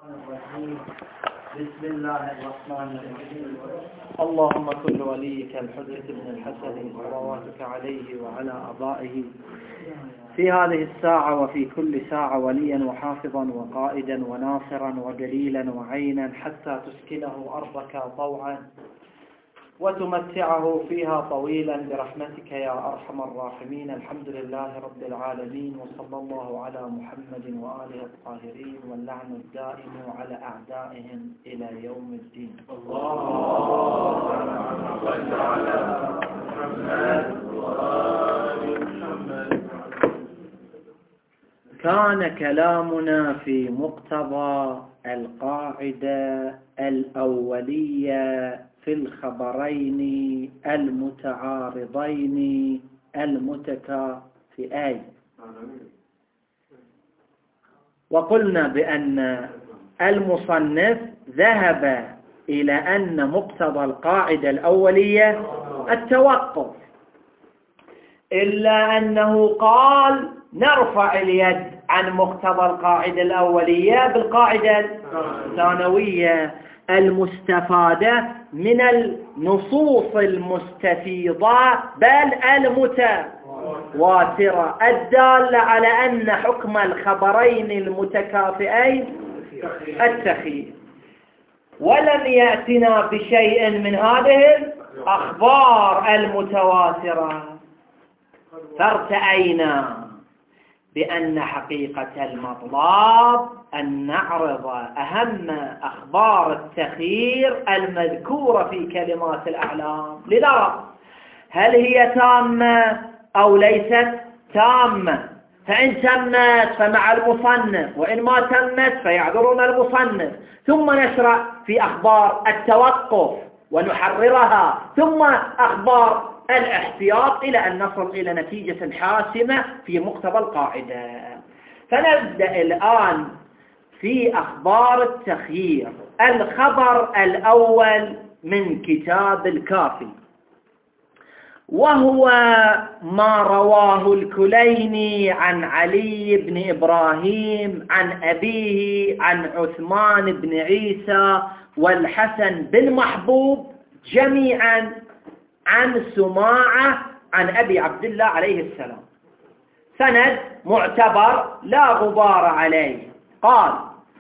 بسم الله الرحمن الرحيم. اللهم كن وليك الحجة بن الحسن صلواتك عليه وعلى آبائه في هذه الساعة وفي كل ساعة وليا وحافظا وقائدا وناصرا ودليلا وعينا حتى تسكنه أرضك طوعا وتمتعه فيها طويلا برحمتك يا أرحم الراحمين. الحمد لله رب العالمين، وصلى الله على محمد وآله الطاهرين، واللعن الدائم على أعدائهم إلى يوم الدين. اللهم صل على محمد وآل محمد. كان كلامنا في مقتضى القاعدة الأولية في الخبرين المتعارضين المتكافئين، وقلنا بأن المصنف ذهب إلى أن مقتضى القاعدة الأولية التوقف، إلا أنه قال نرفع اليد عن مقتضى القاعدة الأولية بالقاعدة الثانوية المستفادة من النصوص المستفيضة بل المتواترة الدالة على أن حكم الخبرين المتكافئين التخيير، ولم يأتنا بشيء من هذه الأخبار المتواترة، فارتأينا بأن حقيقة المطلب أن نعرض أهم أخبار التخيير المذكورة في كلمات الأعلام لنرى هل هي تامة أو ليست تامة، فإن تمت فمع المصنف، وإن ما تمت فيعذرون المصنف، ثم نشرع في أخبار التوقف ونحررها، ثم أخبار الاحتياط إلى أن نصل إلى نتيجة حاسمة في مقتضى القاعدة. فنبدأ الآن في أخبار التخيير. الخبر الأول من كتاب الكافي، وهو ما رواه الكليني عن علي بن إبراهيم عن أبيه عن عثمان بن عيسى والحسن بن محبوب جميعا عن سماعة عن أبي عبد الله عليه السلام، سند معتبر لا غبار عليه. قال: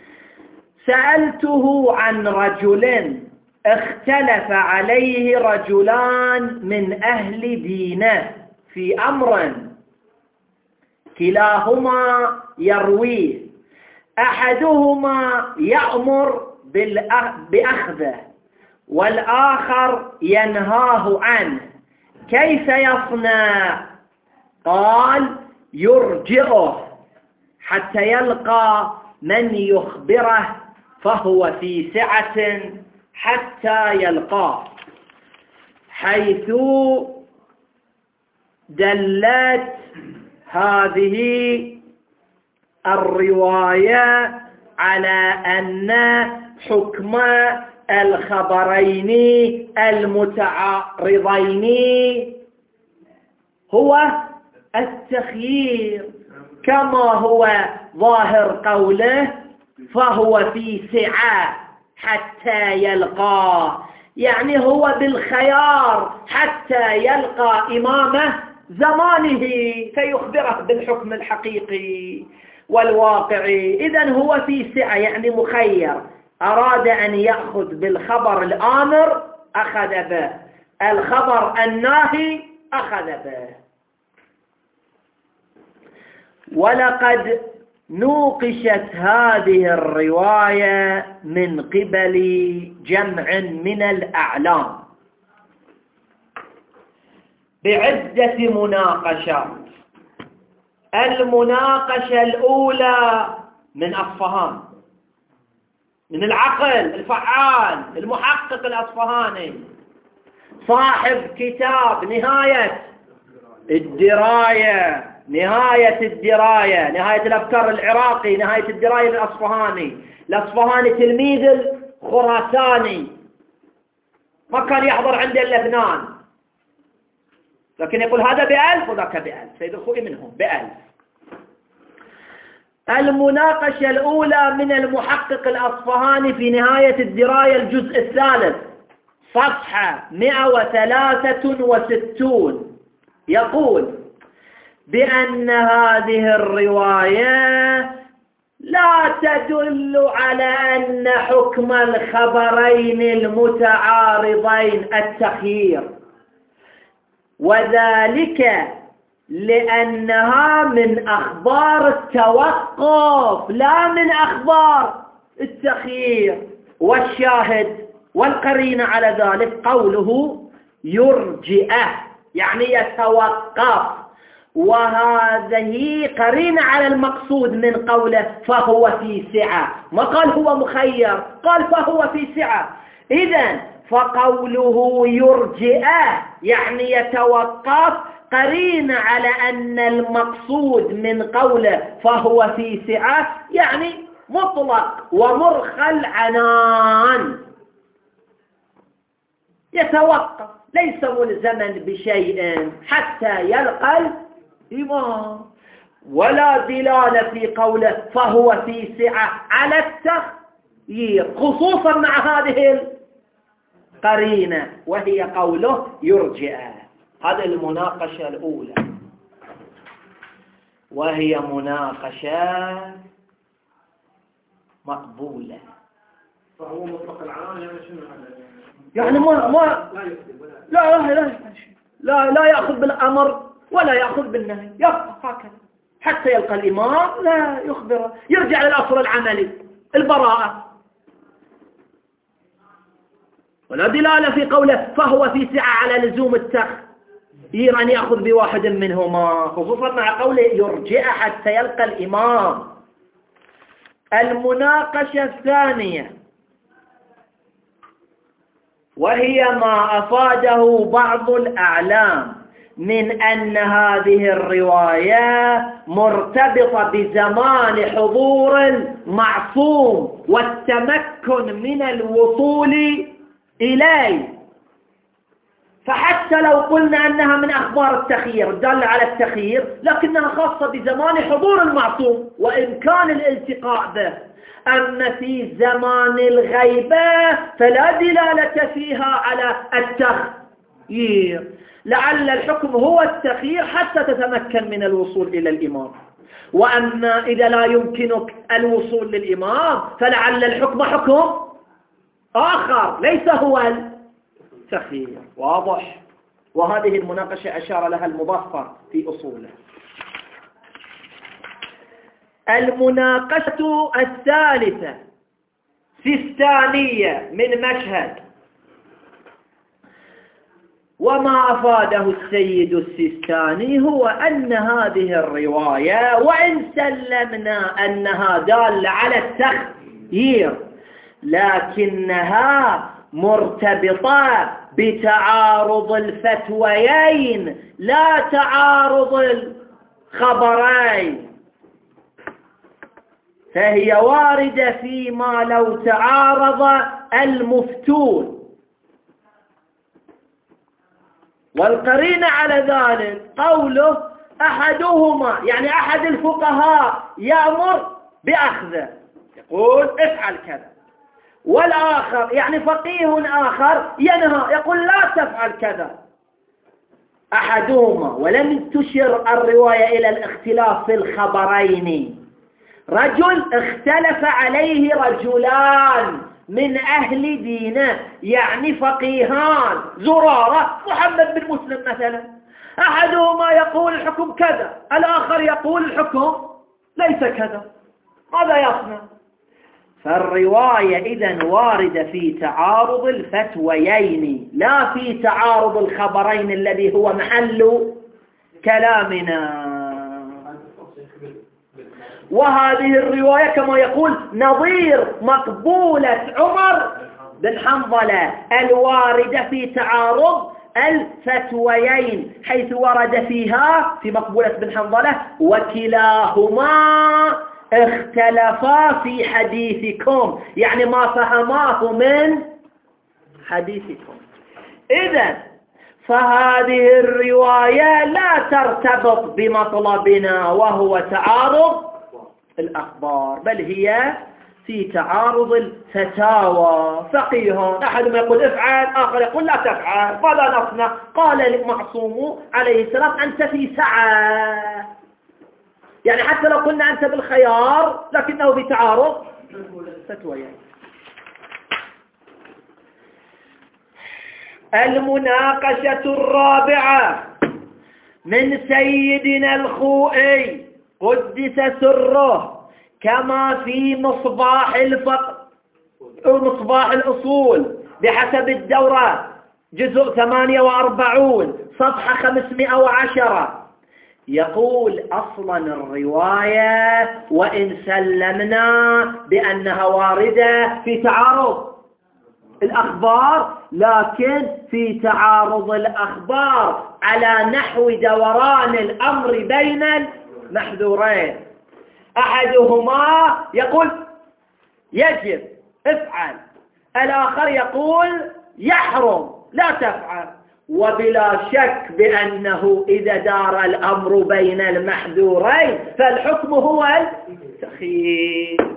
سألته عن رجل اختلف عليه رجلان من أهل دينه في أمر كلاهما يرويه، أحدهما يأمر بأخذه والآخر ينهاه عنه، كيف يصنع؟ قال: يرجعه حتى يلقى من يخبره، فهو في سعة حتى يلقاه، حيث دلت هذه الرواية على أن حكم الخبرين المتعارضين هو التخيير، كما هو ظاهر قوله فهو في سعة حتى يلقاه، يعني هو بالخيار حتى يلقى إمامه زمانه فيخبره بالحكم الحقيقي والواقعي. إذن هو في سعة يعني مخير، أراد أن يأخذ بالخبر الآمر أخذ به، الخبر الناهي أخذ به. ولقد نوقشت هذه الرواية من قبل جمع من الأعلام بعدة مناقشات. المناقشة الأولى من أصفهان، من العقل الفعال المحقق الأصفهاني صاحب كتاب نهاية الدراية، نهاية الأفكار العراقي، نهاية الدراية الأصفهاني تلميذ الخراساني، ما كان يحضر عنده إلا اثنان، لكن يقول هذا ب1000 وذاك ب1000، سيد الخوئي منهم ب1000. المناقشة الأولى من المحقق الأصفهاني في نهاية الدراية الجزء الثالث صفحة 163 يقول بأن هذه الرواية لا تدل على أن حكم الخبرين المتعارضين التخيير، وذلك لأنها من أخبار التوقف لا من أخبار التخيير. والشاهد والقرينة على ذلك قوله يرجئه يعني يتوقف، وهذه قرينة على المقصود من قوله فهو في سعة، ما قال هو مخير، قال فهو في سعة. إذن فقوله يرجئه يعني يتوقف قرينة على أن المقصود من قوله فهو في سعة يعني مطلق ومرخى العنان، يتوقف ليس ملزما بشيء حتى يلقى الإمام، ولا دلالة في قوله فهو في سعة على التخيير، خصوصا مع هذه القرينة وهي قوله يرجئه. هذه المناقشة الأولى، وهي مناقشة مقبولة. فهو مطلق العنان يعني شنو يعني ما لا يأخذ بالأمر ولا يأخذ بالنهي، يبقى هكذا حتى يلقى الإمام لا يخبره، يرجع للأصل العملي البراءة. ولا دلالة في قوله فهو في سعة على لزوم التخيير أن يأخذ بواحد منهما، خصوصا مع قوله يرجع حتى يلقى الإمام. المناقشة الثانية وهي ما أفاده بعض الأعلام من أن هذه الرواية مرتبطة بزمان حضور المعصوم والتمكن من الوصول إليه، فحتى لو قلنا أنها من أخبار التخيير دل على التخيير لكنها خاصة بزمان حضور المعصوم وإمكان الالتقاء به. أما في زمان الغيبة فلا دلالة فيها على التخيير، لعل الحكم هو التخيير حتى تتمكن من الوصول إلى الإمام، وأما إذا لا يمكنك الوصول للإمام فلعل الحكم حكم آخر ليس هو التخيير. واضح؟ وهذه المناقشة أشار لها المظفر في أصوله. المناقشة الثالثة سيستانية من مشهد، وما أفاده السيد السيستاني هو أن هذه الرواية وإن سلمنا أنها دالة على التخيير لكنها مرتبطة بتعارض الفتويين لا تعارض الخبرين، فهي واردة فيما لو تعارض المفتون. والقرينة على ذلك قوله أحدهما يعني أحد الفقهاء يأمر بأخذه يقول افعل كذا، والآخر يعني فقيه آخر ينهى يقول لا تفعل كذا. أحدهما ولم تشر الرواية إلى الاختلاف في الخبرين، رجل اختلف عليه رجلان من أهل دينه يعني فقيهان زرارة محمد بن مسلم مثلا، أحدهما يقول الحكم كذا الآخر يقول الحكم ليس كذا، ماذا يصنع؟ فالرواية إذن واردة في تعارض الفتويين لا في تعارض الخبرين الذي هو محل كلامنا. وهذه الرواية كما يقول نظير مقبولة عمر بن حنظلة الواردة في تعارض الفتويين، حيث ورد فيها في مقبولة بن حنظلة وكلاهما اختلفا في حديثكم، يعني ما فهماه من حديثكم. إذن فهذه الرواية لا ترتبط بمطلبنا وهو تعارض الأخبار، بل هي في تعارض الفتاوى. فقيه أحدهم يقول افعل، آخر يقول لا تفعل، فلا نصنع. قال المعصوم عليه السلام أنت في سعة، يعني حتى لو قلنا أنت بالخيار لكنه بتعارض فتوى. المناقشة الرابعة من سيدنا الخوئي قدس سره كما في مصباح الأصول بحسب الدورة جزء 48 صفحة 510. يقول أصلا الرواية وإن سلمنا بأنها واردة في تعارض الأخبار، لكن في تعارض الأخبار على نحو دوران الأمر بين المحذورين. أحدهما يقول يجب افعل، الآخر يقول يحرم لا تفعل. وبلا شك بأنه إذا دار الأمر بين المحذورين فالحكم هو التخيير.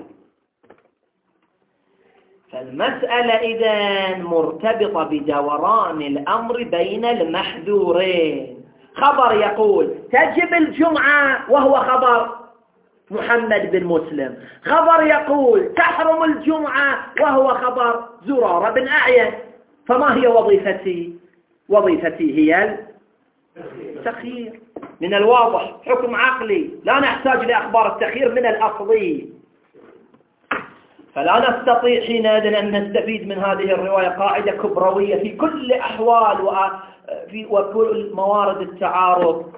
فالمسألة إذن مرتبطة بدوران الأمر بين المحذورين. خبر يقول تجب الجمعة وهو خبر محمد بن مسلم، خبر يقول تحرم الجمعة وهو خبر زرارة بن أعين. فما هي وظيفتي؟ وظيفتي هي التخيير. من الواضح حكم عقلي لا نحتاج لأخبار التخيير من الأصلي، فلا نستطيع حينئذ أن نستفيد من هذه الرواية قاعدة كبروية في كل أحوال وكل موارد التعارض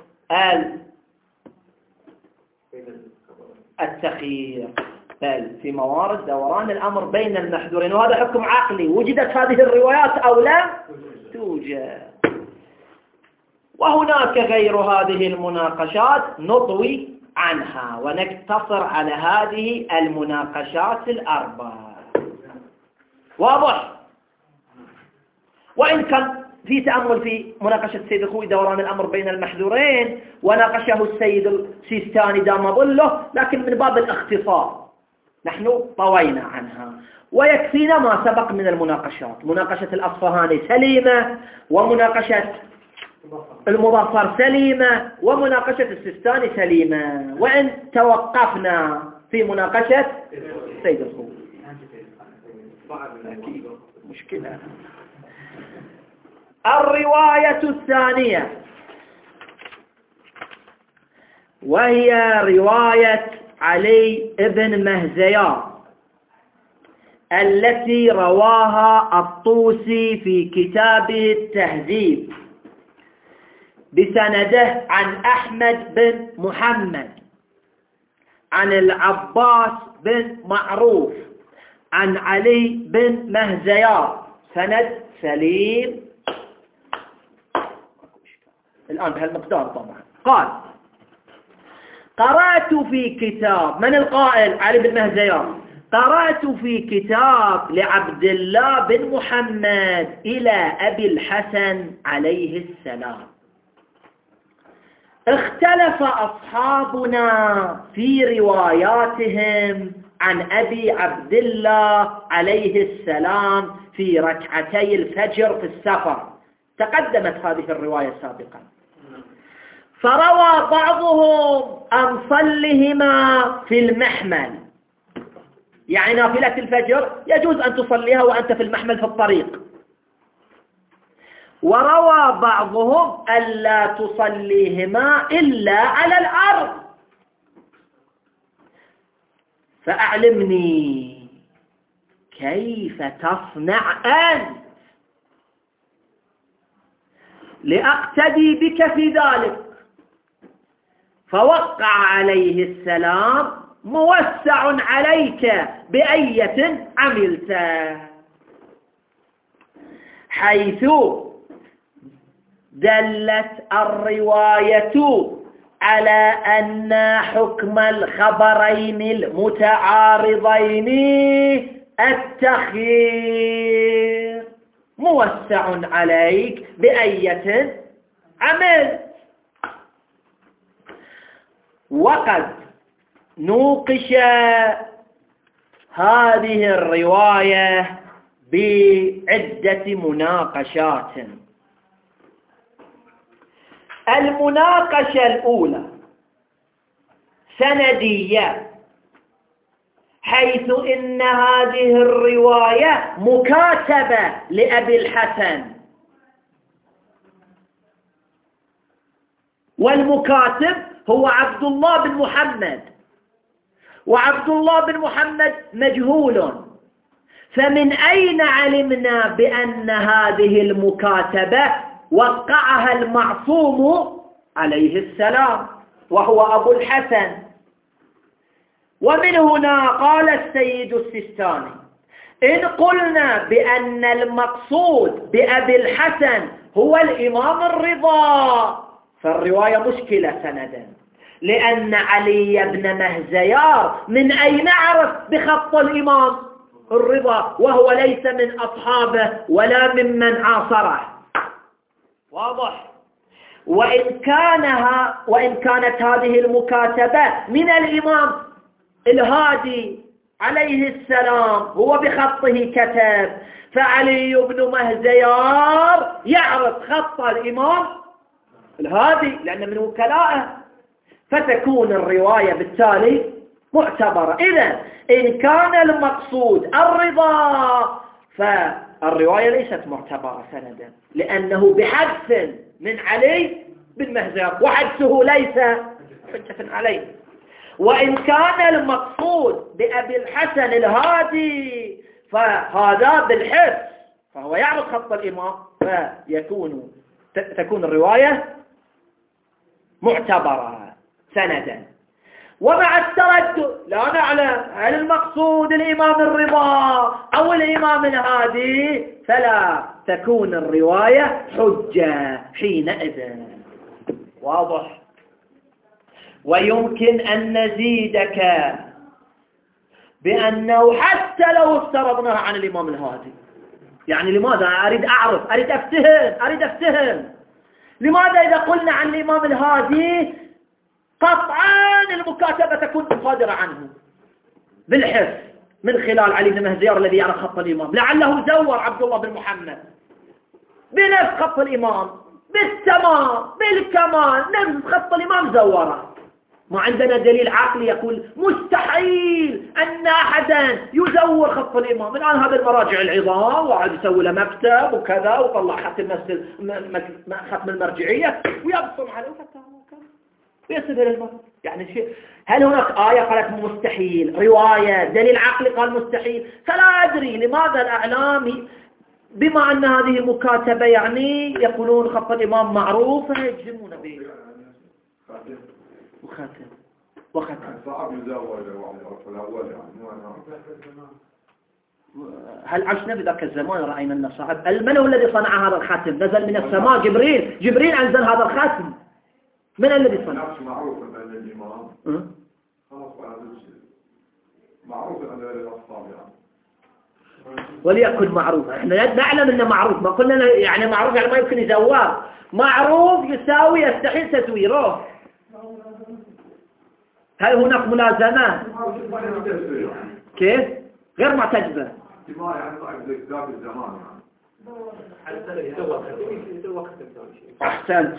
التخيير، بل في موارد دوران الأمر بين المحذورين. وهذا حكم عقلي. وجدت هذه الروايات أو لا توجد. وهناك غير هذه المناقشات نطوي عنها ونقتصر على هذه المناقشات الأربعة. واضح؟ وإن كان في تأمل في مناقشة السيد الخوئي دوران الأمر بين المحذورين وناقشه السيد السيستاني دام ظله، لكن من باب الاختصار نحن طوينا عنها. ويكفينا ما سبق من المناقشات. مناقشة الأصفهاني سليمة، ومناقشة المظفر سليمة، ومناقشة السيستاني سليمة، وإن توقفنا في مناقشة السيد الخوئي. أكيد مشكلة. الرواية الثانية وهي رواية علي بن مهزيار التي رواها الطوسي في كتاب التهذيب بسنده عن أحمد بن محمد عن العباس بن معروف عن علي بن مهزيار، سند سليم الآن بهالمقدار. طبعا قال قرأت في كتاب، من القائل؟ علي بن مهزيار. قرأت في كتاب لعبد الله بن محمد إلى أبي الحسن عليه السلام. اختلف أصحابنا في رواياتهم عن أبي عبد الله عليه السلام في ركعتي الفجر في السفر. تقدمت هذه الرواية سابقا. فروى بعضهم أن صلهما في المحمل، يعني نافلة الفجر يجوز أن تصليها وأنت في المحمل في الطريق. وروى بعضهم ألا تصليهما إلا على الأرض. فأعلمني كيف تصنع أنت لأقتدي بك في ذلك. فوقع عليه السلام موسع عليك بأية عملت، حيث دلت الرواية على أن حكم الخبرين المتعارضين التخيير. موسع عليك بأية عمل. وقد نوقش هذه الرواية بعدة مناقشات. المناقشة الأولى سندية، حيث إن هذه الرواية مكاتبة لأبي الحسن، والمكاتب هو عبد الله بن محمد، وعبد الله بن محمد مجهول، فمن أين علمنا بأن هذه المكاتبة وقعها المعصوم عليه السلام وهو أبو الحسن؟ ومن هنا قال السيد السيستاني: إن قلنا بأن المقصود بأبي الحسن هو الإمام الرضا فالرواية مشكلة سندا، لأن علي بن مهزيار من أين عرف بخط الإمام الرضا وهو ليس من أصحابه ولا ممن عاصره؟ واضح. وإن كانت هذه المكاتبة من الإمام الهادي عليه السلام هو بخطه كتب، فعلي بن مهزيار يعرف خط الإمام الهادي لأن من وكلائه، فتكون الرواية بالتالي معتبرة. إذن إن كان المقصود الرضا فالرواية ليست معتبرة سندا، لأنه بحدث من علي بن مهزيار، وحدثه ليس حجة عليه. وإن كان المقصود بأبي الحسن الهادي فهذا بالحفظ فهو يعرف خط الإمام، تكون الرواية معتبرة سندا. ومع التردد لا نعلم هل المقصود الإمام الرضا أو الإمام الهادي، فلا تكون الرواية حجة حينئذ. واضح. ويمكن أن نزيدك بأنه حتى لو افترضناها عن الإمام الهادي، يعني لماذا أريد أعرف، أريد أفتهم لماذا إذا قلنا عن الإمام الهادي قطعا المكاتبة تكون صادرة عنه بالحفظ من خلال علي بن مهزيار الذي يعرف خط الإمام، لعله زور عبد الله بن محمد بنفس خط الإمام بالتمام بالكمال، نفس خط الإمام زوره. ما عندنا دليل عقلي يقول مستحيل أن أحدا يزور خط الإمام. الآن هذا المراجع العظام وعاد يسوي له مكتب وكذا وطلع ختم المرجعية ويبصم عليه ويسد للمرء. يعني شيء، هل هناك آية قالت مستحيل، رواية دليل عقلي قال مستحيل؟ فلا أدري لماذا الأعلام بما أن هذه مكاتبة يعني يقولون خط الإمام معروف فيجزمون به. وختم صعب يزور الأول يعني هل عشنا بذاك الزمان رأينا أنه صعب؟ من هو الذي صنع هذا الختم؟ نزل من السماء جبريل أنزل هذا الختم. من الذي صنع؟ معروف أن الإمام خلاص معروف أن الأصحاب يعني وليكن معروف. احنا نعلم انه معروف، ما قلنا يعني معروف يعني ما يمكن يزور. معروف يساوي يستحيل تزويره. هل هناك ملازمة؟ كيف؟ غير معتجبة. أحسنت.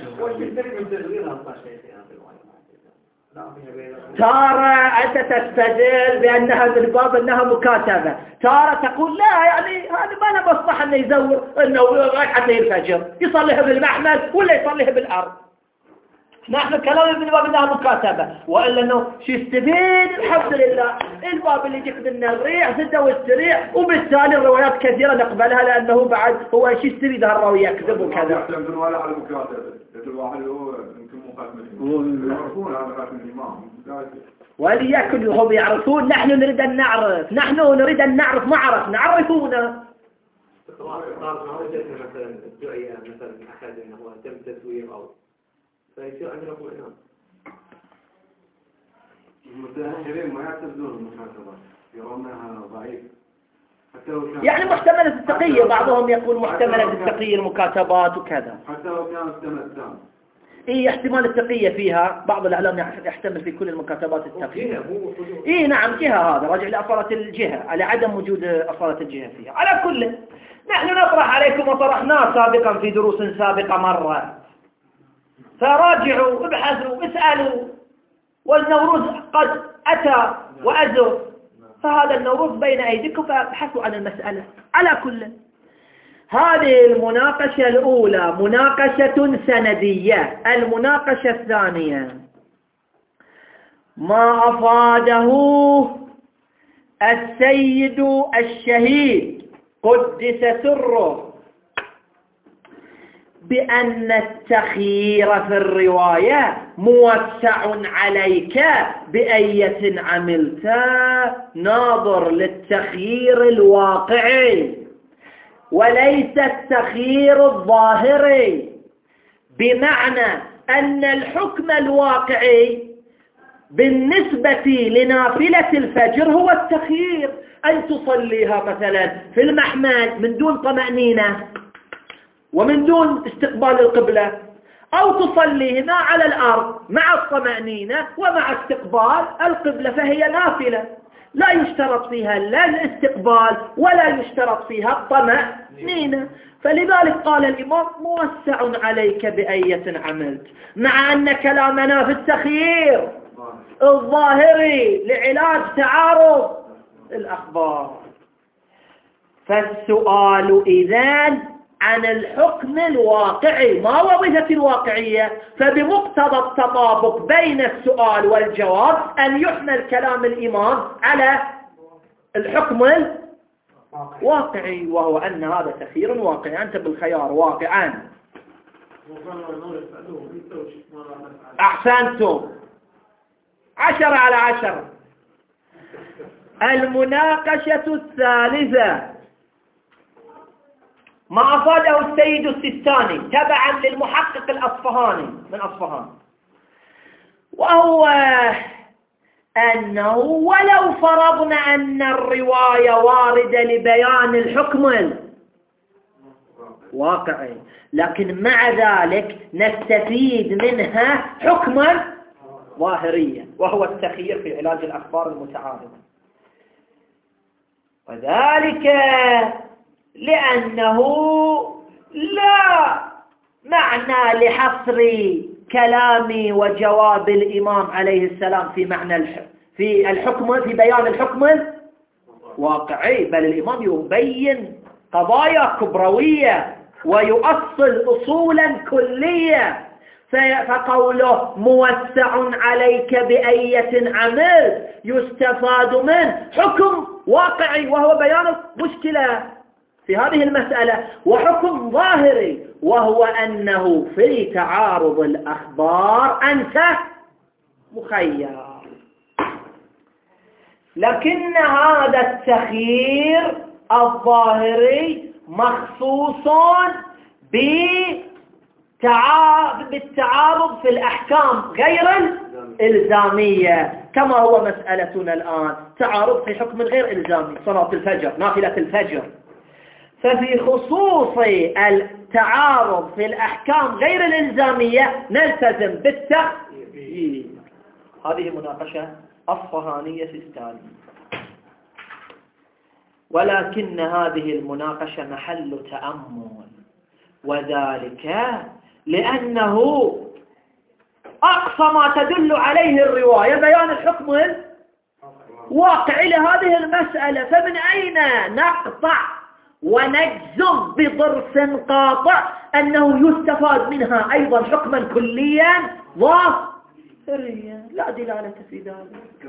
تارة أنت تستدل بأنها من باب أنها مكاتبة، تارة تقول لا يعني هذا ما له مصلحة أنه يزور أنه ركعة الفجر يصليها بالمحمل ولا يصليها بالأرض. نحن كلام من باب أنها مكاتبة، وإلا أنه شو يستفيد؟ الحمد لله الباب اللي يجيك منه الريح زده واستريح، وبالتالي الروايات كثيرة نقبلها لأنه بعد هو شو يستفيد هالراوي يكذب وكذا. يعتمدون ولا على المكاتبة، الواحد هو يمكن مقدم يعرفون هذا خاتم الإمام وليكن هم يعرفون. نحن نريد أن نعرف ما عرف نعرفونه. صار ما وجدنا مثلا الدعية مثلا أحد أنه تم تسوير أو فيصير عندنا اطمئنان. المتأخرين ما يعتمدون المكاتبة، يرونها ضعيف يعني محتملة التقية، بعضهم يقول محتملة التقية المكاتبات وكذا. حتى لو كانت سنة تام إيه احتمال التقية فيها، بعض الإعلام يحتمل في كل المكاتبات التقية. إيه نعم جهة، هذا راجع لأصالة الجهة، على عدم وجود أصالة الجهة فيها. على كل نحن نطرح عليكم وطرحناه سابقا في دروس سابقة مرة، فراجعوا ابحثوا اسألوا، والنوروز قد أتى وأزر، فهذا النوروز بين أيديكم فابحثوا عن المسألة. على كل هذه المناقشة الأولى مناقشة سندية. المناقشة الثانية ما أفاده السيد الشهيد قدس سره بأن التخيير في الرواية موسع عليك بأية عملت، ناظر للتخيير الواقعي وليس التخيير الظاهري، بمعنى أن الحكم الواقعي بالنسبة لنافلة الفجر هو التخيير، أن تصليها مثلا في المحمل من دون طمأنينة ومن دون استقبال القبلة، أو تصليهما على الأرض مع الطمأنينة ومع استقبال القبلة، فهي نافلة لا يشترط فيها لا الاستقبال ولا يشترط فيها الطمأنينة. فلذلك قال الإمام موسع عليك بأية عملت، مع أن كلامنا في التخيير الظاهري لعلاج تعارض الأخبار. فالسؤال إذن عن الحكم الواقعي، ما وظيفة الواقعية؟ فبمقتضى التطابق بين السؤال والجواب أن يحمل كلام الإمام على الحكم الواقعي، وهو أن هذا تخيير واقعي، أنت بالخيار واقعا. أحسنتم، 10 على 10. المناقشة الثالثة ما أفاده السيد السيستاني تبعا للمحقق الأصفهاني من أصفهان، وهو أنه ولو فرضنا أن الرواية واردة لبيان الحكم الواقعي، لكن مع ذلك نستفيد منها حكما ظاهريا، وهو التخيير في علاج الأخبار المتعارضة، وذلك لأنه لا معنى لحصر كلام وجواب الإمام عليه السلام في معنى في الحكم، في بيان الحكم الواقعي، بل الإمام يبين قضايا كبروية ويؤصل أصولا كلية. فقوله موسع عليك بأية عمل يستفاد منه حكم واقعي وهو بيان المشكلة في هذه المسألة، وحكم ظاهري وهو أنه في تعارض الأخبار أنت مخير. لكن هذا التخيير الظاهري مخصوص بالتعارض في الأحكام غير الإلزامية، كما هو مسألتنا الآن، تعارض في حكم غير إلزامي، صلاة الفجر، نافلة الفجر. ففي خصوص التعارض في الأحكام غير الإلزامية نلتزم بالتخيير. هذه مناقشة أصفهانية سيستانية، ولكن هذه المناقشة محل تأمل، وذلك لأنه أقصى ما تدل عليه الرواية بيان الحكم الواقعي لهذه المسألة، فمن أين نقطع ونجزم بضرس قاطع أنه يستفاد منها أيضا حكما كليا ظاهريا؟ لا دلالة في ذلك.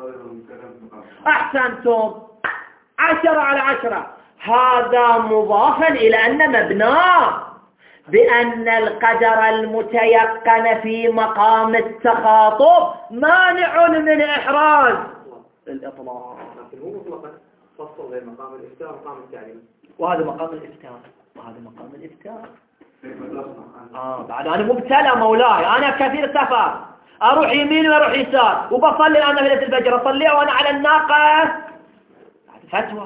أحسنتم، 10 على 10. هذا مضافا إلى أن مبناه بأن القدر المتيقن في مقام التخاطب مانع من إحراز الإطلاق. لكن هو مطلقا فصل بين مقام الإفتاء ومقام التعليم، وهذا مقام الإفتاء وهذا مقام الإفتاء. بعد أنا مبتلى مولاي، أنا كثير سفر، أروح يمين وأروح يسار، وبصلي أنا في ليلة الفجر، أصلي وأنا على الناقة، فتوى.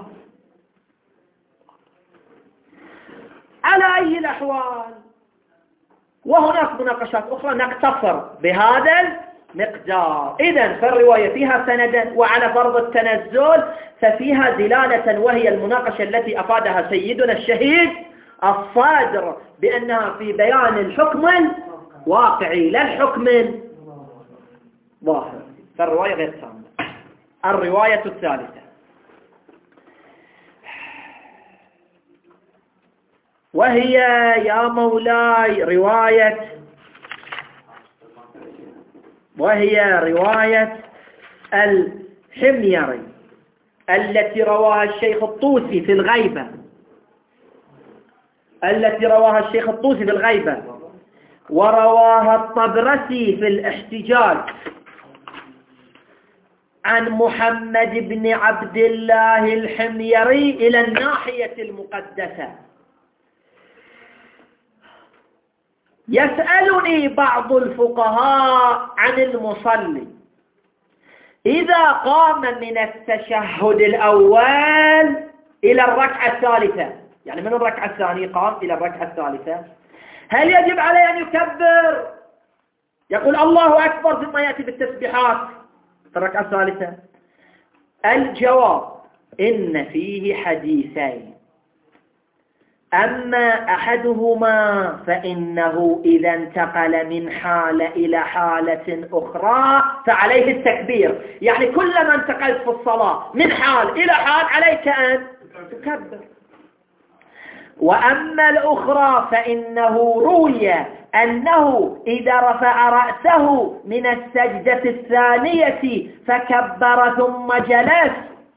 على أي الأحوال وهناك مناقشات أخرى نقتصر بهذا المقدار. إذن فالرواية فيها سندا، وعلى فرض التنزل ففيها دلالة، وهي المناقشة التي أفادها سيدنا الشهيد الصادر بأنها في بيان الحكم الواقعي لا الحكم الظاهر، فالرواية غير تامة. الرواية الثالثة وهي يا مولاي رواية الحميري التي رواها الشيخ الطوسي في الغيبة، ورواها الطبرسي في الاحتجاج عن محمد بن عبد الله الحميري إلى الناحية المقدسة. يسألني بعض الفقهاء عن المصلي إذا قام من التشهد الأول إلى الركعة الثالثة، يعني من الركعة الثانية قام إلى الركعة الثالثة، هل يجب عليه أن يكبر يقول الله أكبر ثم يأتي بالتسبيحات في الركعة الثالثة؟ الجواب إن فيه حديثين، أما أحدهما فإنه إذا انتقل من حالة إلى حالة أخرى فعليه التكبير، يعني كلما انتقلت في الصلاة من حال إلى حال عليك أن تكبر. وأما الأخرى فإنه روي أنه إذا رفع رأسه من السجدة الثانية فكبر ثم جلس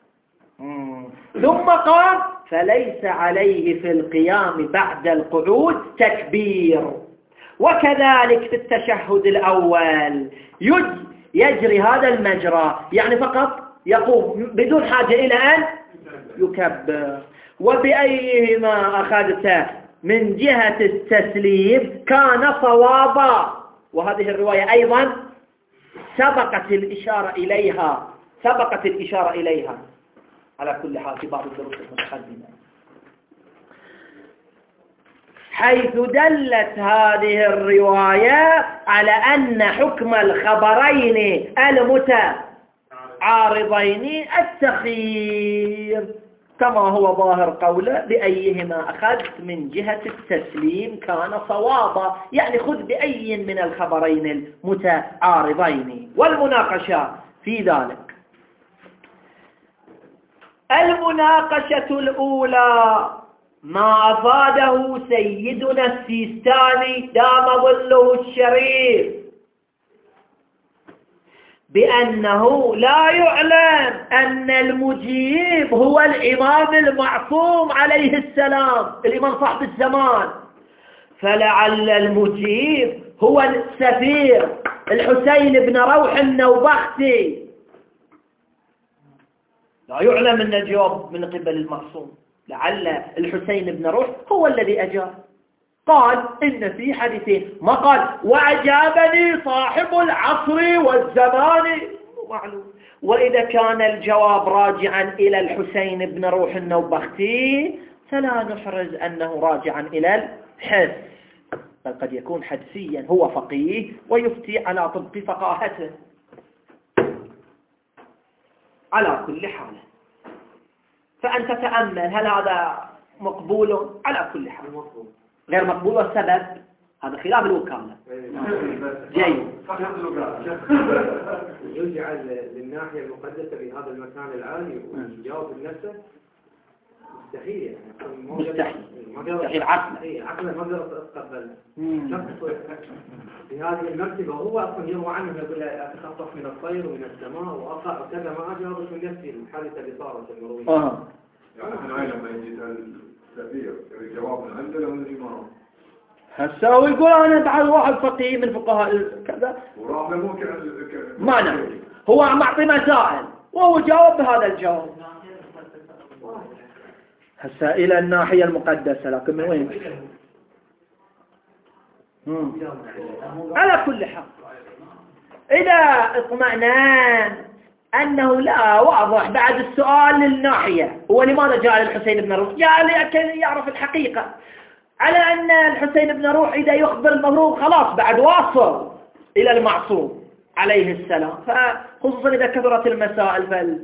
ثم قام فليس عليه في القيام بعد القعود تكبير. وكذلك في التشهد الأول يجري هذا المجرى، يعني فقط يقوم بدون حاجة إلى أن يكبر. وبأيهما أخذت من جهة التسليم كان صوابا، وهذه الرواية أيضا سبقت الإشارة إليها على كل حال في بعض الدروس المتقدمة، حيث دلت هذه الرواية على أن حكم الخبرين المتعارضين التخيير، كما هو ظاهر قوله بأيهما أخذت من جهة التسليم كان صوابا، يعني خذ بأي من الخبرين المتعارضين. والمناقشة في ذلك: المناقشة الأولى ما أفاده سيدنا السيستاني دام ظله الشريف بأنه لا يعلم أن المجيب هو الإمام المعصوم عليه السلام، الإمام صاحب الزمان، فلعل المجيب هو السفير الحسين بن روح النوبختي، لا يعلم أن الجواب من قبل المعصوم، لعل الحسين بن روح هو الذي أجاب. قال إن في حديثين، ما قال وأجابني صاحب العصر والزمان، معلوم. وإذا كان الجواب راجعا إلى الحسين بن روح النوبختي فلا نحرز أنه راجعا إلى الحس، بل قد يكون حدسيا، هو فقيه ويفتي على طبق فقاهته. على كل حال فأنت تتأمل هل هذا مقبول؟ على كل حال غير مقبول، والسبب هذا خلاف الوكالة. جيد. يجعل للناحية المقدسة في هذا المكان العالي ويجاوب بنفسه مستحيل، يعني مستحيل عقله ما يقدر يتقبل نفسه في هذه المرتبة، وهو أصلا يروى عنه يقول أتخطف من الطير ومن السماء وأقع وكذا، ما أجابت من نفسي الحادثة اللي صارت المروية. يعني احنا لما يجي السفير الجواب من عنده لو الإمام هسه هو يقول أنا بعد واحد فقيه من فقهاء كذا وراح له ما نعرف، هو معطي مسائل وهو جاوب بهذا الجواب. هسه إلى الناحية المقدسة، لكن من وين؟ على كل حال إذا اطمأنان أنه لا واضح بعد السؤال للناحية، هو لماذا جاء الحسين بن روح؟ جاء لكي يعرف الحقيقة. على أن الحسين بن روح إذا يخبر المظلوم خلاص بعد واصل إلى المعصوم عليه السلام. فخصوصا إذا كثرت المسائل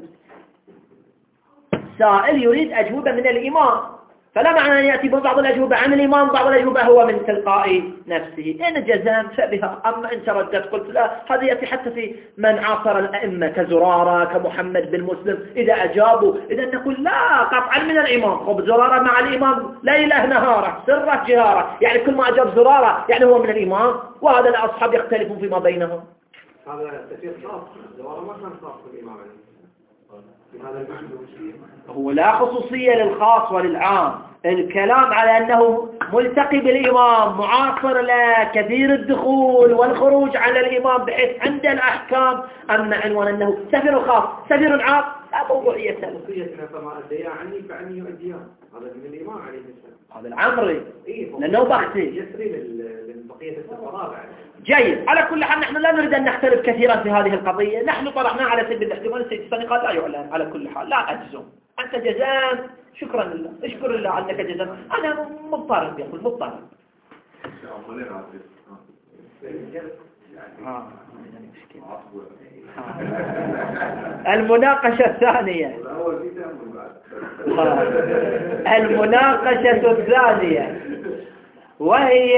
فالسائل يريد أجوبة من الإمام، فلا معنى أن يأتي ببعض الأجوبة عن الإمام بعض الأجوبة هو من تلقاء نفسه. إن جزمت فبها، أما إن ترددت قلت لا. هذا يأتي حتى في من عاصر الأئمة كزرارة كمحمد بن مسلم، إذا أجابوا إذا نقول لا قطعا من الإمام. خب زرارة مع الإمام ليلة نهارة سرة جهارة، يعني كل ما أجاب زرارة يعني هو من الإمام، وهذا الأصحاب يختلفون فيما بينهم. هذا تفسير خاص، زرارة ما كان خاص بالإمام هذا المعنى هو لا خصوصية للخاص وللعام، الكلام على أنه ملتقي بالإمام معاصر له كثير الدخول والخروج على الإمام بحيث عنده الأحكام. أما عنوان أنه سفير خاص سفير عام لا موضوعية له. وصيتنا فما أديا عني فعني يؤديان، هذا من الإمام عليه السلام. هذا العمري لأنه بختي يسري للبقية السفراء بعد. جيد. على كل حال نحن لا نريد أن نختلف كثيرا في هذه القضية، نحن طرحناها على سبيل الاحتمال. السيد الثاني قال لا يعلن. على كل حال لا أجزم. أنت جزمت شكرا لله، اشكر الله أنك جزمت. أنا مضطرب يقول مضطرب. المناقشة الثانية المناقشة الثانية وهي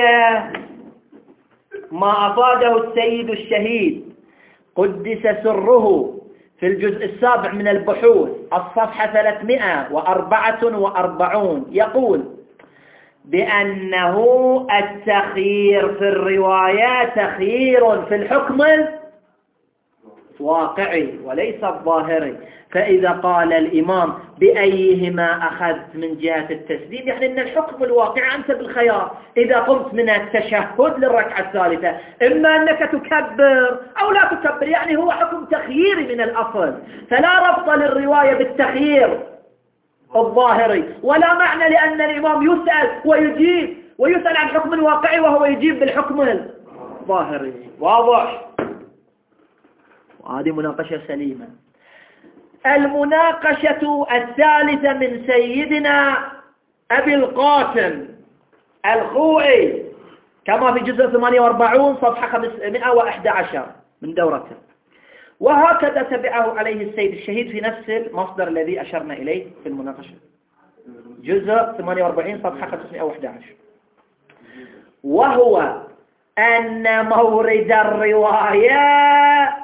ما أفاده السيد الشهيد قدس سره في الجزء السابع من البحوث الصفحة 344 يقول بأنه التخيير في الرواية تخيير في الحكم الواقعي وليس الظاهري. فإذا قال الإمام بأيهما أخذت من جهة التسديد يعني أن الحكم الواقعي أنت بالخيار. إذا قمت من التشهد للركعة الثالثة إما أنك تكبر أو لا تكبر، يعني هو حكم تخييري من الأصل، فلا ربط للرواية بالتخيير الظاهري ولا معنى لأن الإمام يسأل ويجيب ويسأل عن حكم واقعي وهو يجيب بالحكم الظاهري. واضح؟ وهذه مناقشة سليمة. المناقشة الثالثة من سيدنا أبي القاسم الخوئي كما في جزء 48 صفحة 511 من دورته، وهكذا تبعه عليه السيد الشهيد في نفس المصدر الذي أشرنا إليه في المناقشة، جزء 48 صفحة 511، وهو أن مورد الرواية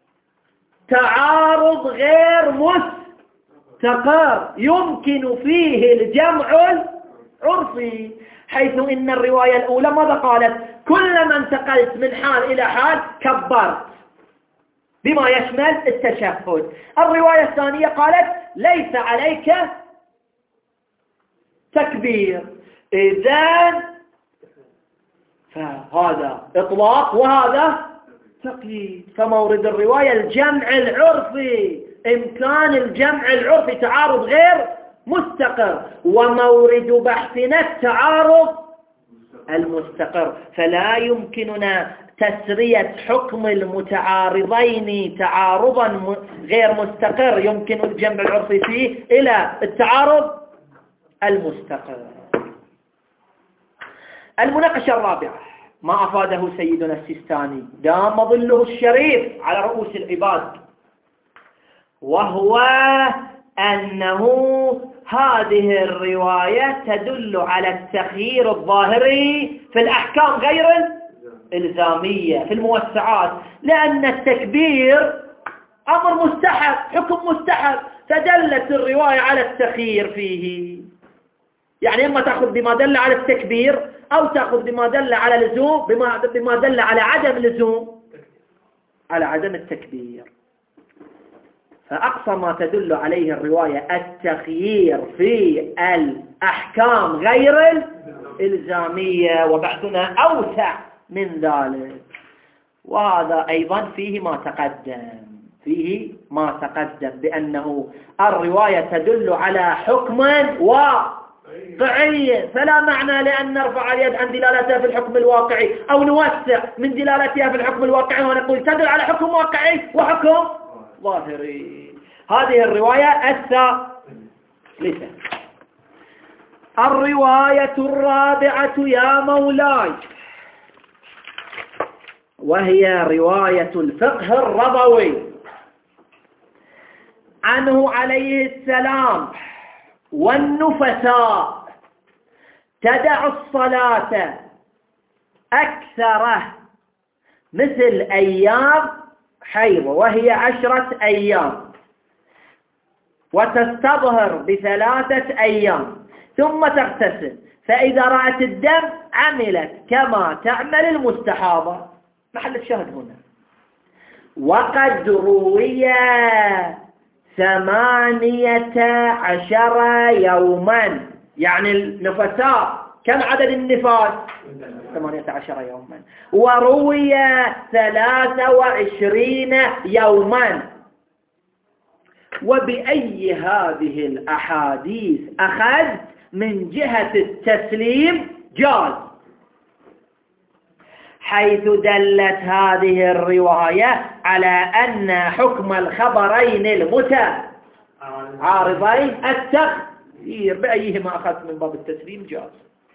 تعارض غير مستقر يمكن فيه الجمع العرفي، حيث إن الرواية الأولى ماذا قالت؟ كلما انتقلت من حال إلى حال كبرت بما يشمل التشهد. الرواية الثانية قالت ليس عليك تكبير. إذن فهذا إطلاق وهذا تقييد. فمورد الرواية الجمع العرفي، إمكان الجمع العرفي تعارض غير مستقر، ومورد بحثنا التعارض المستقر، فلا يمكننا تسرية حكم المتعارضين تعارضا غير مستقر يمكن الجمع العرفي فيه إلى التعارض المستقر. المناقشة الرابعة ما أفاده سيدنا السيستاني دام ظله الشريف على رؤوس العباد، وهو أنه هذه الرواية تدل على التخيير الظاهري في الأحكام غير الإلزامية في الموسعات، لأن التكبير أمر مستحب حكم مستحب، فدلت الرواية على التخيير فيه. يعني إما تأخذ بما دل على التكبير أو تأخذ بما دل على لزوم بما دل على عدم لزوم على عدم التكبير. فأقصى ما تدل عليه الرواية التخيير في الأحكام غير الإلزامية، وبحثنا أوسع من ذلك. وهذا أيضا فيه ما تقدم بأنه الرواية تدل على حكم واقعي، فلا معنى لأن نرفع اليد عن دلالتها في الحكم الواقعي أو نوسع من دلالتها في الحكم الواقعي ونقول تدل على حكم واقعي وحكم ظاهري. هذه الرواية الثالثة. الرواية الرابعة يا مولاي، وهي رواية الفقه الربوي عنه عليه السلام: والنفساء تدع الصلاة أكثر مثل أيام حيض، وهي 10 أيام، وتستظهر ب3 أيام، ثم تغتسل، فإذا رأت الدم عملت كما تعمل المستحاضة. محل الشاهد هنا: وقد روي 18 يوما، يعني النفساء كم عدد النفاس؟ 18 يوما. وروي 23 يوما. وبأي هذه الأحاديث أخذ من جهة التسليم جاز، حيث دلت هذه الرواية على أن حكم الخبرين المتعارضين التخيير، بأيهما أخذت من باب التسليم جاز.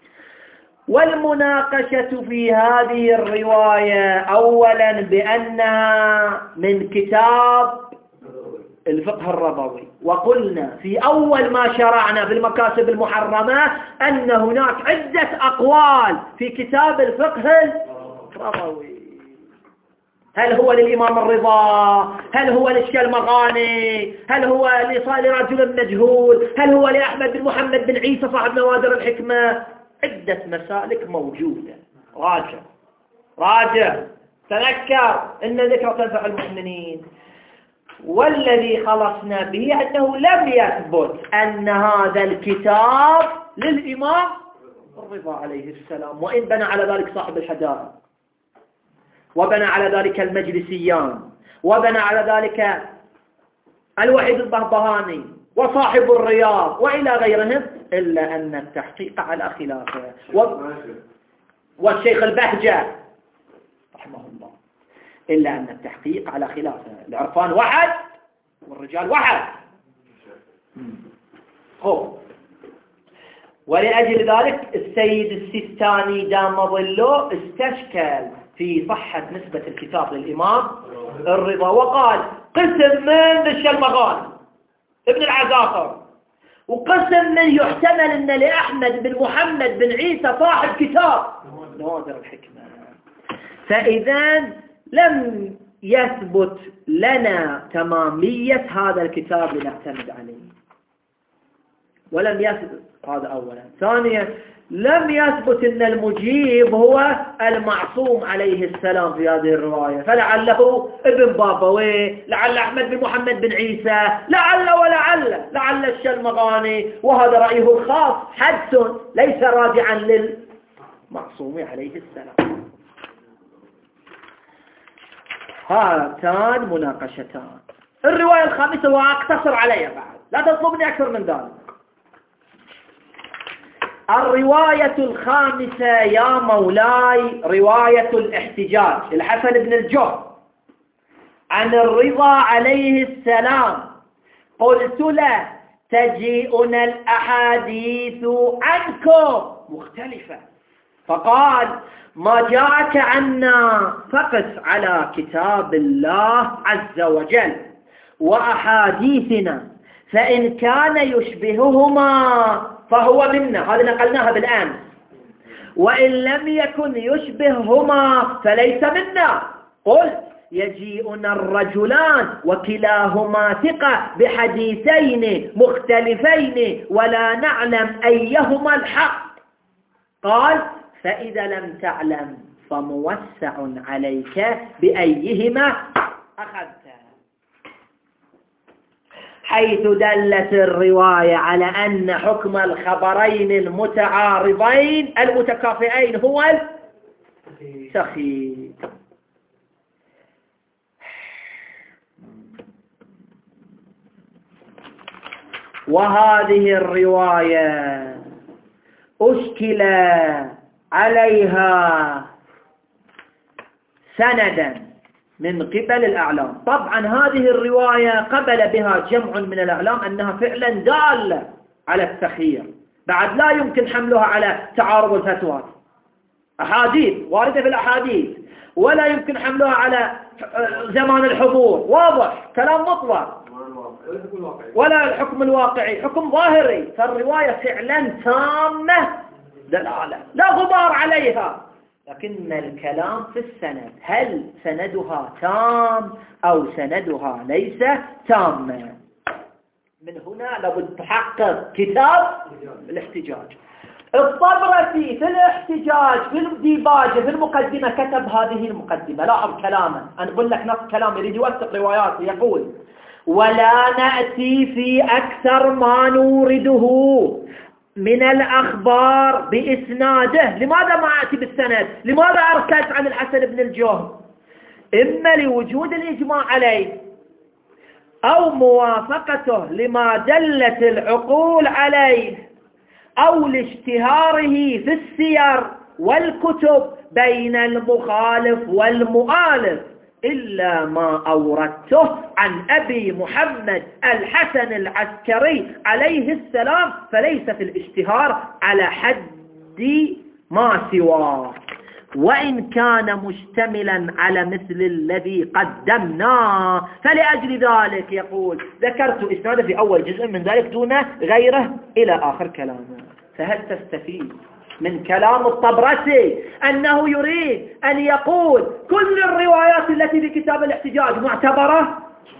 والمناقشة في هذه الرواية أولا بأنها من كتاب الفقه الربوي، وقلنا في أول ما شرعنا في المكاسب المحرمة أن هناك عدة أقوال في كتاب الفقه الربوي. هل هو للإمام الرضا؟ هل هو للشلمغاني؟ هل هو لرجل مجهول؟ هل هو لأحمد بن محمد بن عيسى صاحب نوادر الحكمة؟ عدة مسالك موجودة. راجع تذكر إن ذكر تنفع المؤمنين. والذي خلصنا به أنه لم يثبت أن هذا الكتاب للإمام الرضا عليه السلام، وإن بنى على ذلك صاحب الحدائق، وبنى على ذلك المجلسيان، وبنى على ذلك الوحيد البهبهاني وصاحب الرياض وإلى غيرهم، إلا أن التحقيق على خلافه. والشيخ البهجة رحمه الله، إلا أن التحقيق على خلافه. العرفان واحد والرجال واحد. ولأجل ذلك السيد السيستاني دام ظله استشكل في صحة نسبة الكتاب للإمام الرضا، وقال قسم من الشلمغاني ابن العزاخر، وقسم من يحتمل أن لأحمد بن محمد بن عيسى صاحب كتاب نوادر الحكمة. فإذا لم يثبت لنا تمامية هذا الكتاب لنعتمد عليه، ولم يثبت هذا أولا. ثانيا لم يثبت أن المجيب هو المعصوم عليه السلام في هذه الرواية، فلعله ابن بابويه، لعل أحمد بن محمد بن عيسى، لعل الشلمغاني، وهذا رأيه الخاص حدث ليس راجعا للمعصوم عليه السلام. هاتان مناقشتان. الرواية الخامسة وأقتصر عليها بعد، لا تطلبني أكثر من ذلك. الرواية الخامسة يا مولاي رواية الاحتجاج الحسن بن الجهد عن الرضا عليه السلام. قلت له تجيئنا الأحاديث عنكم مختلفة، فقال ما جاءك عنا فقس على كتاب الله عز وجل وأحاديثنا، فإن كان يشبههما فهو منا، هذا نقلناها بالآن، وإن لم يكن يشبههما فليس منا. قلت يجيئنا الرجلان وكلاهما ثقة بحديثين مختلفين ولا نعلم أيهما الحق. قال فإذا لم تعلم فموسع عليك بأيهما أخذت، حيث دلت الرواية على أن حكم الخبرين المتعارضين المتكافئين هو السخي. وهذه الرواية أشكل عليها سندا من قبل الأعلام. طبعا هذه الرواية قبل بها جمع من الأعلام أنها فعلا دالة على التخيير، بعد لا يمكن حملها على تعارض الفتوى، أحاديث واردة في الأحاديث، ولا يمكن حملها على زمان الحضور، واضح كلام مطلق، ولا الحكم الواقعي، حكم ظاهري. فالرواية فعلا تامة دلالة لا غبار عليها، لكن الكلام في السند، هل سندها تام أو سندها ليس تاما؟ من هنا لابد تحقق كتاب الاحتجاج. الطبرسي في الاحتجاج في الديباجة في المقدمة كتب هذه المقدمة، لاحظ كلامه، أنا أقول لك نص كلام يريد يوثق رواياته، يقول: ولا نأتي في أكثر ما نورده من الأخبار بإسناده. لماذا ما أتي بالسند؟ لماذا أركز عن الحسن بن الجهم؟ إما لوجود الإجماع عليه، أو موافقته لما دلت العقول عليه، أو لاشتهاره في السير والكتب بين المخالف والمؤالف، إلا ما أوردته عن أبي محمد الحسن العسكري عليه السلام، فليس في الاشتهار على حد ما سواه، وإن كان مشتملا على مثل الذي قدمناه. فلأجل ذلك يقول: ذكرت إسناده في أول جزء من ذلك دون غيره إلى آخر كلامه. فهل تستفيد من كلام الطبرسي أنه يريد أن يقول كل الروايات التي في كتاب الاحتجاج معتبرة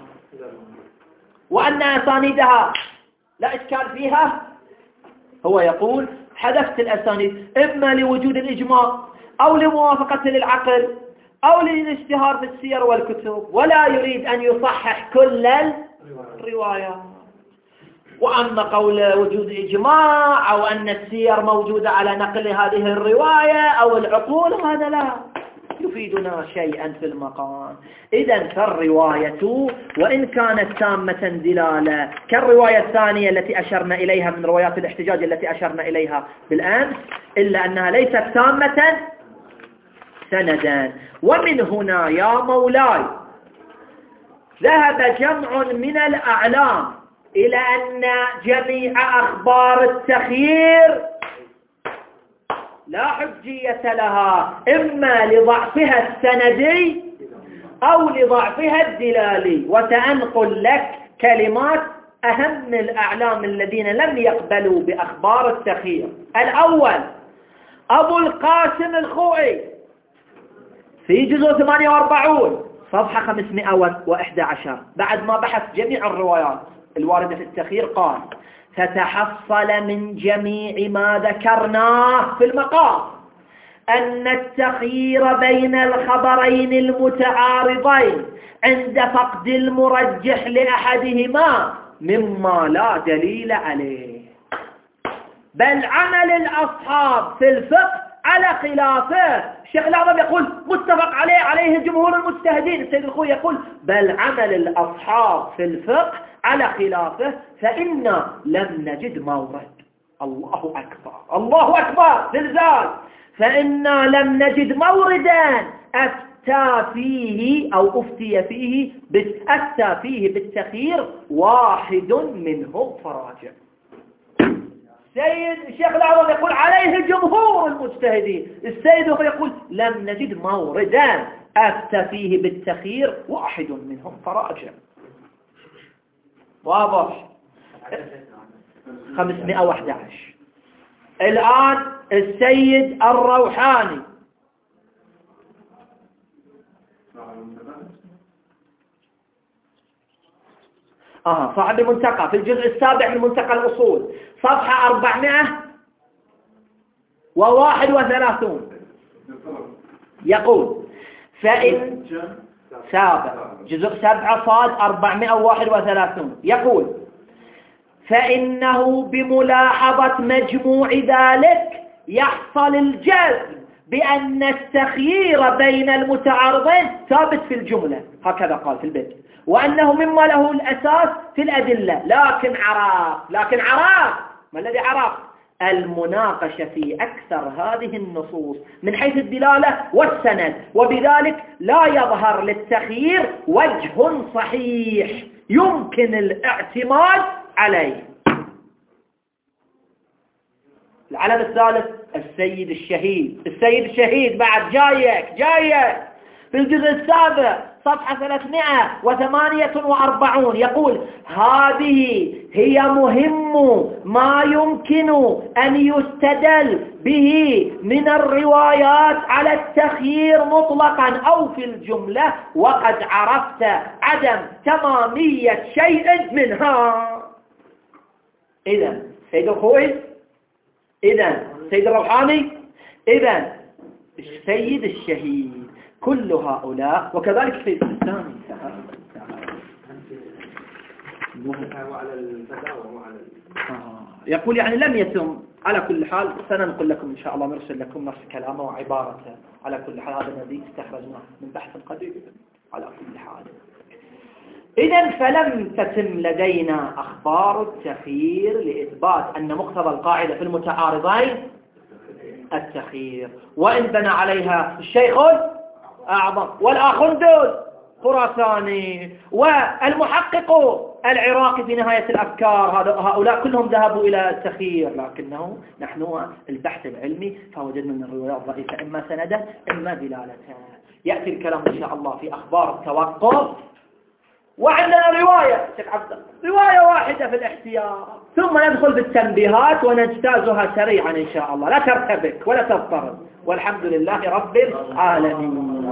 وأن أسانيدها لا إشكال فيها؟ هو يقول: حذفت الأسانيد إما لوجود الإجماع أو لموافقة للعقل أو للاشتهار في السير والكتب، ولا يريد أن يصحح كل الروايات. وأما قول وجود إجماع أو أن السير موجودة على نقل هذه الرواية أو العقول، هذا لا يفيدنا شيئا في المقام. إذن فالرواية وإن كانت تامة دلالة كالرواية الثانية التي أشرنا إليها من روايات الاحتجاج التي أشرنا إليها بالأمس، إلا أنها ليست تامة سندا. ومن هنا يا مولاي ذهب جمع من الأعلام إلى أن جميع أخبار التخيير لا حجية لها، إما لضعفها السندي أو لضعفها الدلالي. وسأنقل لك كلمات أهم الأعلام الذين لم يقبلوا بأخبار التخيير. الأول أبو القاسم الخوئي في جزء 48 صفحة 511، بعد ما بحث جميع الروايات الواردة في التخيير قال: فتحصل من جميع ما ذكرناه في المقام أن التخيير بين الخبرين المتعارضين عند فقد المرجح لأحدهما مما لا دليل عليه، بل عمل الأصحاب في الفقه على خلافه. الشيخ الأعظم يقول متفق عليه جمهور المجتهدين، السيد الخوئي يقول بل عمل الأصحاب في الفقه على خلافه، فإنا لم نجد مورد. الله أكبر، الله أكبر زلزال. فإنا لم نجد موردا أفتى فيه أو أفتي فيه بالتخيير واحد منهم فراجع. الشيخ الأعظم يقول عليه جمهور المجتهدين، السيد يقول لم نجد موردا أفتى فيه بالتخيير واحد منهم فراجع. واضح؟ 511. الآن السيد الروحاني صاحب المنتقى في الجزء السابع من منتقى الأصول صفحة 431 يقول: فإن جزء 7 صاد 431 يقول: فإنه بملاحظة مجموع ذلك يحصل الجزم بأن التخيير بين المتعارضين ثابت في الجملة، هكذا قال في البدء، وأنه مما له الأساس في الأدلة. لكن عراق ما الذي عراق؟ المناقشة في أكثر هذه النصوص من حيث الدلالة والسند، وبذلك لا يظهر للتخيير وجه العلم الثالث السيد الشهيد. السيد الشهيد بعد جايك في الجزء السابع صفحة 348 يقول: هذه هي مهم ما يمكن أن يستدل به من الروايات على التخيير مطلقا أو في الجملة، وقد عرفت عدم تمامية شيء منها. إذن سيد الخوئي، إذن سيد الروحاني، إذن السيد الشهيد، كل هؤلاء، وكذلك السيد الثاني يقول يعني لم يتم. على كل حال سننقل لكم إن شاء الله، نرسل لكم نفس كلامه وعبارته. على كل حال هذا الذي استخرجناه من بحث قديم. على كل حال إذن فلم تتم لدينا أخبار التخيير لإثبات أن مقتضى القاعدة في المتعارضين التخيير، وإن بنى عليها الشيخ أعظم والآخندل خراساني والمحقق العراقي في نهاية الأفكار، هؤلاء كلهم ذهبوا إلى التخيير، لكنه نحن البحث العلمي فوجدنا من الروايات الضعيفة إما سندا إما دلالة. يأتي الكلام إن شاء الله في أخبار التوقف، وعندنا رواية واحدة في الاحتياط، ثم ندخل بالتنبيهات ونجتازها سريعا إن شاء الله. لا ترتبك ولا تضطرب، والحمد لله رب العالمين.